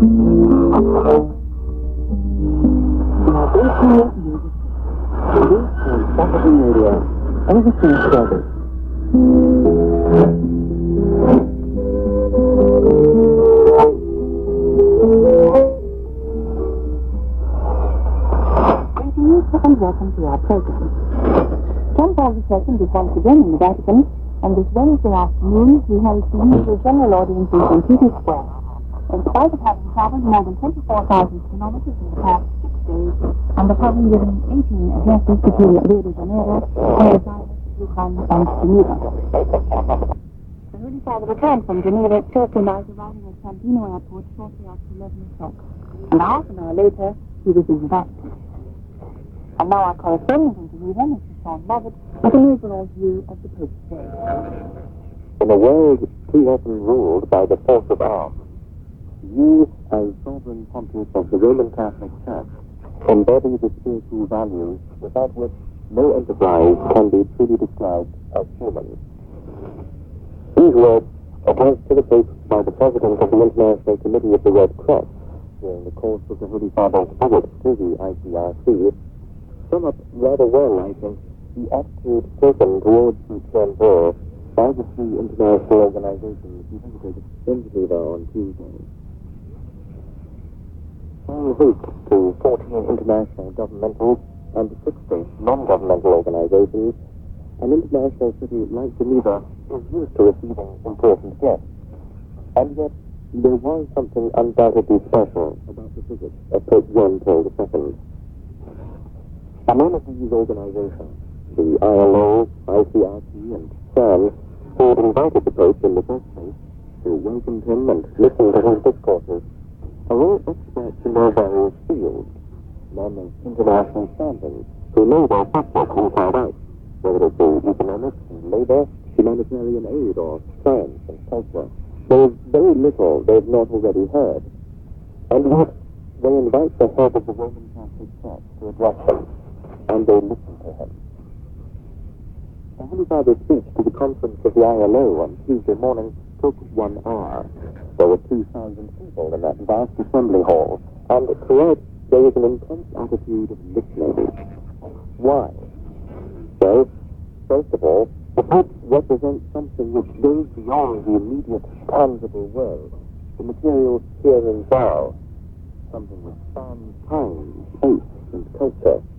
And welcome to our program. John Paul II is once again in the Vatican, and this Wednesday afternoon he holds the usual general audience in St. Peter's Square. In spite of having traveled more than 24,000 kilometers in the past 6 days, and of having given 18 addresses to Rio de Janeiro, Buenos Aires, Wuhan, and Geneva. The Holy Father returned from Geneva Thursday night, arriving at Santino Airport shortly after 11 o'clock, and half an hour later he was in the Vatican. And now our correspondent in Geneva, Mr. Sean Lovett, with an overall view of the Pope's day. In a world too often ruled by the force of arms, you, as sovereign pontiff of the Roman Catholic Church, embody the spiritual values without which no enterprise can be truly described as human. These words, addressed to the Pope by the President of the International Committee of the Red Cross during the course of the Holy Father's visit to the ICRC, sum up rather well, I think, the attitude taken towards the Geneva by the three international organizations who visited in Geneva on Tuesday. Paying host to 14 international governmental and 60 non-governmental organizations, an international city like Geneva is used to receiving important guests. And yet, there was something undoubtedly special about the visit of Pope John Paul II. Among these organizations, the ILO, ICRC, and CERN, who had invited the Pope in the first place to welcome him and listen to his discourses, are all experts in their various fields, men of international standing, who know their subject inside out, whether it be economics and labor, humanitarian aid, or science and culture. There is very little they've not already heard, and yet they invite the head of the Roman Catholic Church to address them, and they listen to him. The Holy Father's speech to the conference of the ILO on Tuesday morning took 1 hour. There were 2,000 people in that vast assembly hall, and throughout there was an intense attitude of listening. Why? Well, first of all, the Pope represents something which goes beyond the immediate, tangible world, the material here and now, something which spans time, space, and culture.